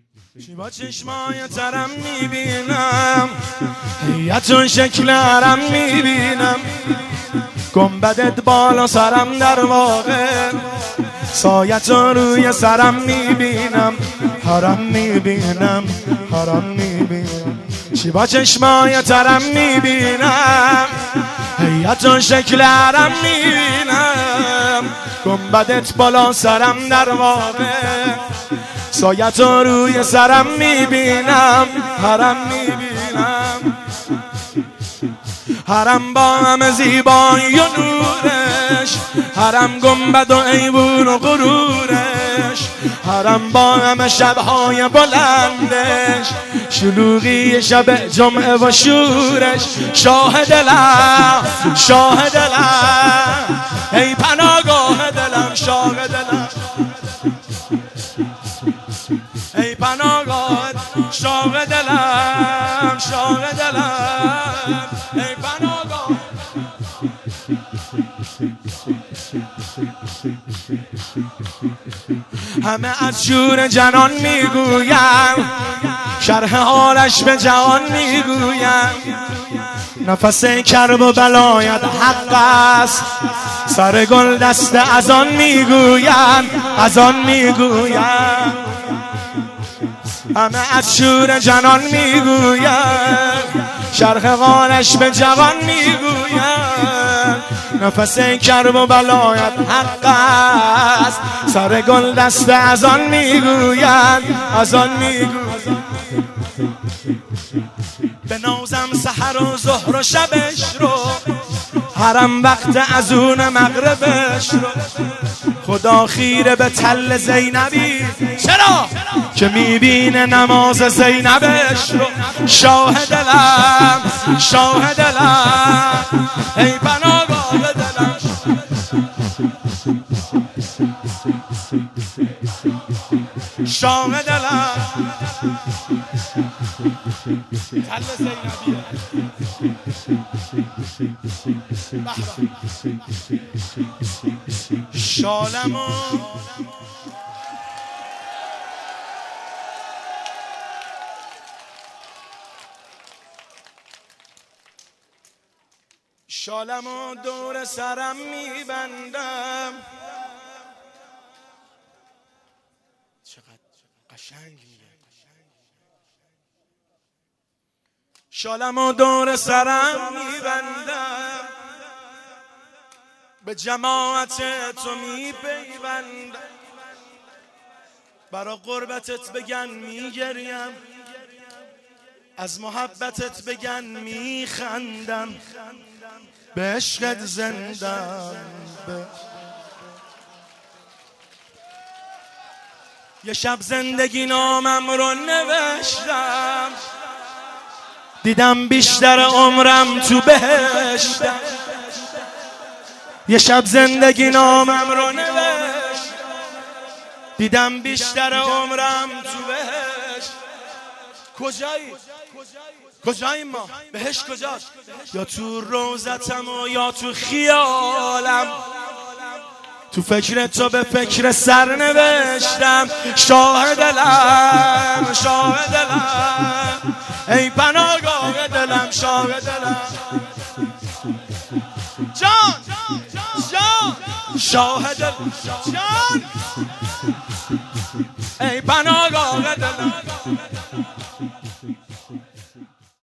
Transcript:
چی با چشمای ترم میبینم، هیئت شکل حرم میبینم، گنبدت بالا سرم در واقع، سایت روی سرم میبینم، حرم میبینم، حرم میبینم. چی با چشمای ترم میبینم، هیئت شکل حرم میبینم، گنبدت بالا سرم در واقع، سایت روی سرم میبینم، حرم میبینم. حرم با همه زیبایی و نورش، حرم گنبد و ایوون و غرورش، حرم با همه شبهای بلندش، شلوغی شب جمعه و شورش. شاه دلم، شاه دلم، ای پناهگاه دلم، شاه دلم، ای پناهگاه، شاه دلم، شاه دلم، ای پناهگاه. همه از شور جنان میگویم، شرح حالش به جهان میگویم، نفس کرب و بلایت حق است، سر گل دست از آن میگویم، از آن میگویم. همه از شور جنان میگویم، شرح حالش به جوان میگویم، نفس کرب و بلایت حق است، سر گل دست از آن میگویم، از آن میگویم. به نازم سحر و ظهر و شبش رو، حرم وقت ازون مغربش رو، خدا خیره به تل زینبی، چرا که میبینه نماز زینبش رو. شاه دلم، شاه دلم، ای پناهگاه دلم، شاه دلم، تل زینبیه. شالمو شالمو دور سرم میبندم، چقدر قشنگ میگه. شالمو دور سرم میبندم، به جماعت تو میپیوندم، برا قربتت بگن میگریم، از محبتت بگن میخندم، به عشقت زندم. یه شب زندگی نامم رو نوشتم، دیدم بیشتر عمرم تو بهشتم. یه شب زندگی نامم رو نوشتم، دیدم بیشتر عمرم تو بهشت. کجایی؟ کجایی ما؟ بهشت کجاست؟ یا تو روزتم و یا تو خیالم، تو فکر تو به فکر سر نوشتم. شاه دلم، شاه دلم، ای پناهگاه دلم، شاه دلم، جان جان، شاه دلم، جان، ای پناهگاه دلم.